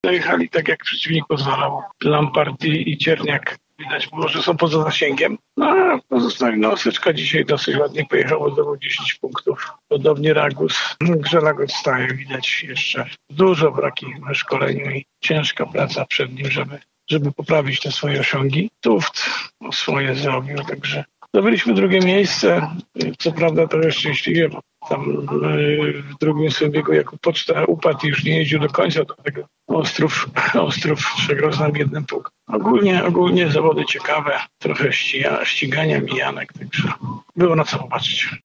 Dojechali tak, jak przeciwnik pozwalał. Lampard i Cierniak widać było, że są poza zasięgiem. No a pozostali, Osyczka dzisiaj dosyć ładnie pojechał, zdobył 10 punktów. Podobnie Ragus. Grzela go odstaje, widać jeszcze dużo braki na szkoleniu i ciężka praca przed nim, żeby poprawić te swoje osiągi. Tuft swoje zrobił, także zdobyliśmy drugie miejsce. Co prawda trochę szczęśliwie, bo tam w drugim swoim biegu Jakub Poczta upadł i już nie jeździł do końca, do tego Ostrów przegrał z nami 1 punkt. Ogólnie zawody ciekawe, trochę ścigania mijanek, także było na co popatrzeć.